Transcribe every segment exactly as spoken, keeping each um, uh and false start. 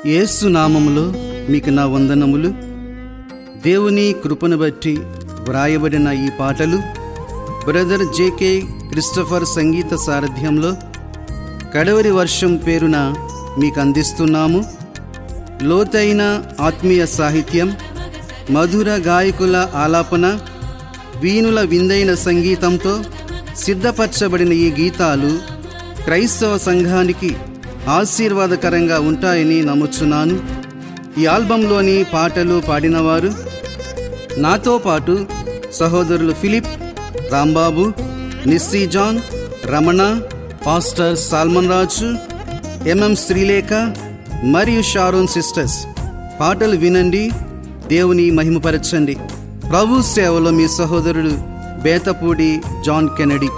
యేసు నామములో మీకు నా వందనములు. దేవుని కృపను బట్టి వ్రాయబడిన ఈ పాటలు బ్రదర్ జేకే క్రిస్టఫర్ సంగీత సారథ్యంలో కడవరి వర్షం పేరున మీకు అందిస్తున్నాము. లోతైన ఆత్మీయ సాహిత్యం, మధుర గాయకుల ఆలాపన, వీణుల విందైన సంగీతంతో సిద్ధపరచబడిన ఈ గీతాలు క్రైస్తవ సంఘానికి ఆశీర్వాదకరంగా ఉంటాయని నమ్ముచున్నాను. ఈ ఆల్బంలోని పాటలు పాడినవారు నాతో పాటు సహోదరులు Philip, Rambabu, Nissi John, Ramana, pastor Solomon Raju, M M Sreelekha మరియు షారోన్ సిస్టర్స్. పాటలు వినండి, దేవుని మహిమపరచండి. ప్రభు సేవలో మీ సహోదరుడు బేతపూడి జాన్ కెనడీ.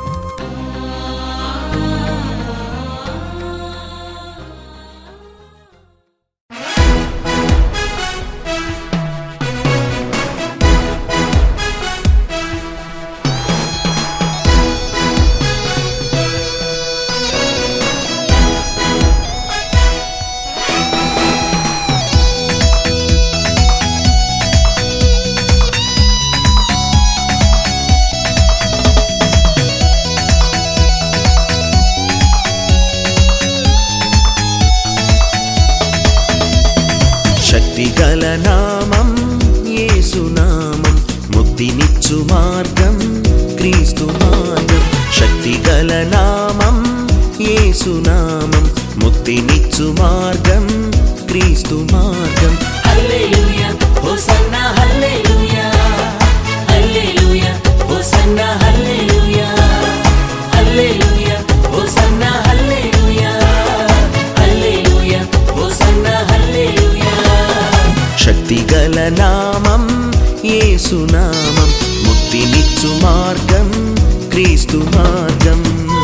శక్తిగల నామం యేసు నామం, ముక్తినిచ్చు మార్గం క్రీస్తు మార్గం. శక్తిగల నామం యేసు నామం, ముక్తినిచ్చు మార్గం క్రీస్తు మార్గం. Hallelujah hosanna hallelujah, hallelujah hosanna hallelujah, hallelujah hosanna hallelujah, hallelujah hosanna hallelujah. శక్తిగల నామం యేసు నామం, ముక్తినిచ్చు మార్గం క్రీస్తు మార్గం.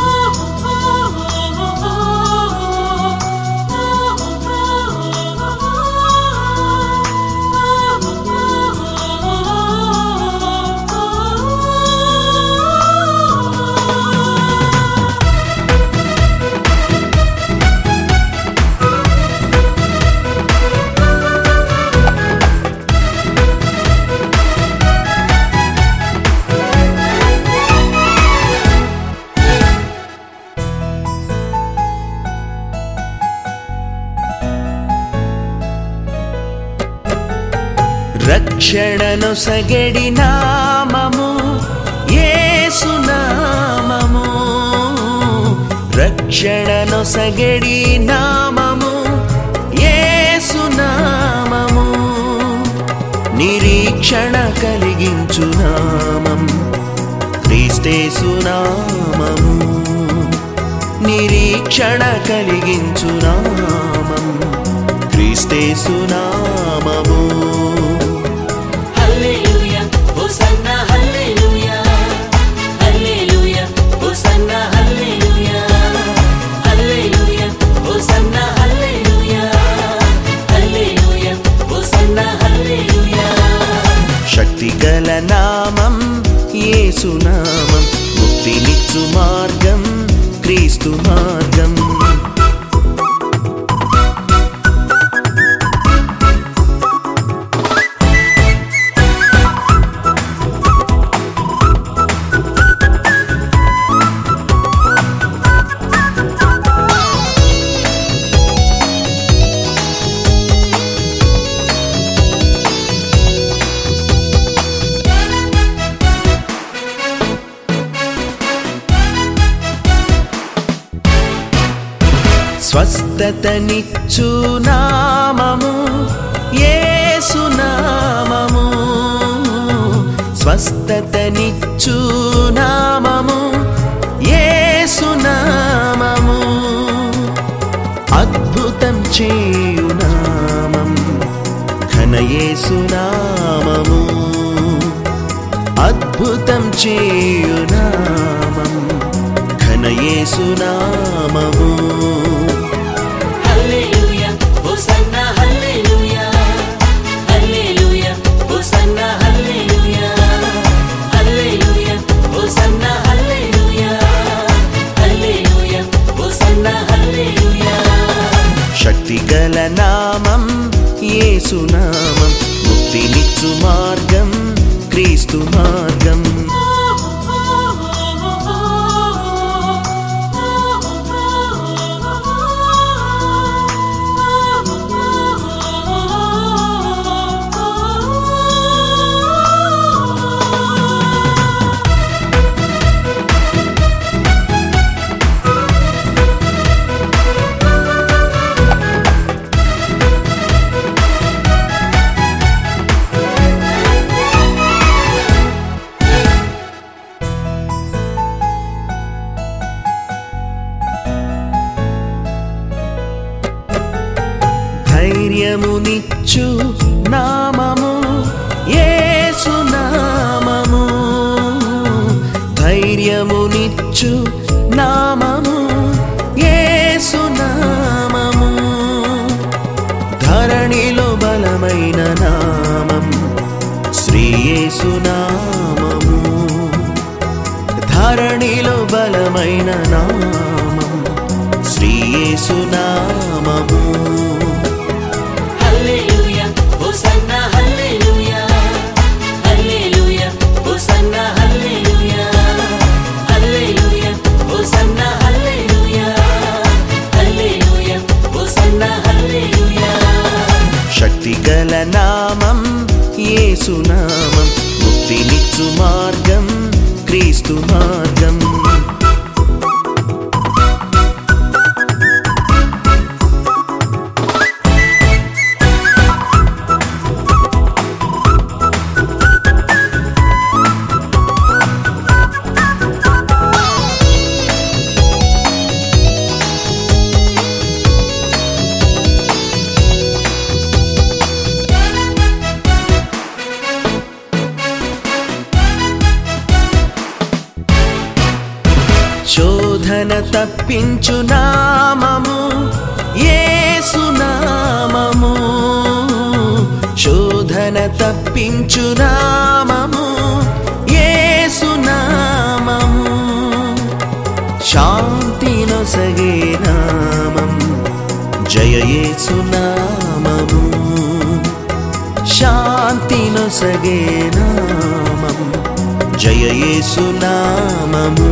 రక్షణను సగడి నామము యేసు నామము, రక్షణను సగడి నామము యేసు నామము. నిరీక్షణ కలిగించు నామం క్రీస్తేసు నామము, నిరీక్షణ కలిగించు నామం క్రీస్తేసు నామము. Hallelujah hosanna hallelujah, hallelujah hosanna hallelujah, hallelujah hosanna hallelujah, hallelujah hosanna hallelujah. శక్తిగల నామం యేసు నామం, ముక్తినిచ్చు మార్గం క్రీస్తు మార్గం. స్వస్థతనిచ్చు నామము యేసు నామము, స్వస్థతనిచ్చు నామము యేసు నామము. అద్భుతం చేయు నామం ఘన యేసు నామము, అద్భుతం చేయు నామం ఘన యేసు నామము. Hallelujah hosanna hallelujah, hallelujah hosanna hallelujah, hallelujah hosanna hallelujah, hallelujah hosanna hallelujah. శక్తిగల నామం ధైర్యమునిచ్చు నామము యేసు నామము, ధైర్యమునిచ్చు నామము యేసు నామము, ధరణిలో బలమైన నామం శ్రీ యేసు నామము, ధరణిలో బలమైన నామం శ్రీ యేసు నామము. Hallelujah hosanna hallelujah, hallelujah hosanna hallelujah, hallelujah hosanna hallelujah, hallelujah hosanna hallelujah. శక్తిగల నామం యేసు నామం, ముక్తినిచ్చు మార్గం క్రీస్తు మార్గం. శోధన తప్పించు నామము యేసు నామము, శోధన తప్పించు నామము యేసు నామము, శాంతి నొసగే నామం జయ యేసు నామము, శాంతి నొసగే నామం జయ యేసు నామము.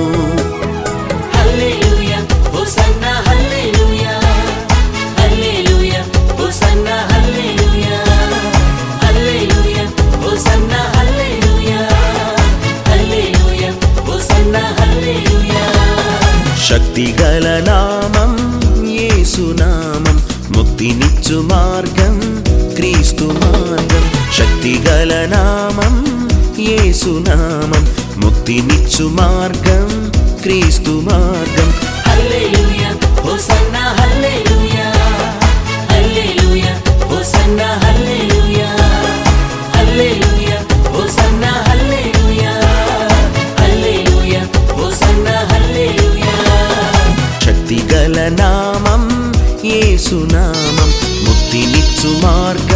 Hallelujah hosanna hallelujah, hallelujah hosanna hallelujah, hallelujah hosanna hallelujah, hallelujah hosanna hallelujah. శక్తిగల నామం యేసు నామం, ముక్తినిచ్చు మార్గం క్రీస్తు మార్గం. శక్తిగల నామం యేసు నామం, ముక్తినిచ్చు మార్గం క్రీస్తు మార్గం. Hallelujah hosanna hallelujah, hallelujah hosanna hallelujah, hallelujah hosanna hallelujah, hallelujah hosanna hallelujah. శక్తిగల నామం యేసు నామం, ముక్తినిచ్చు మార్గం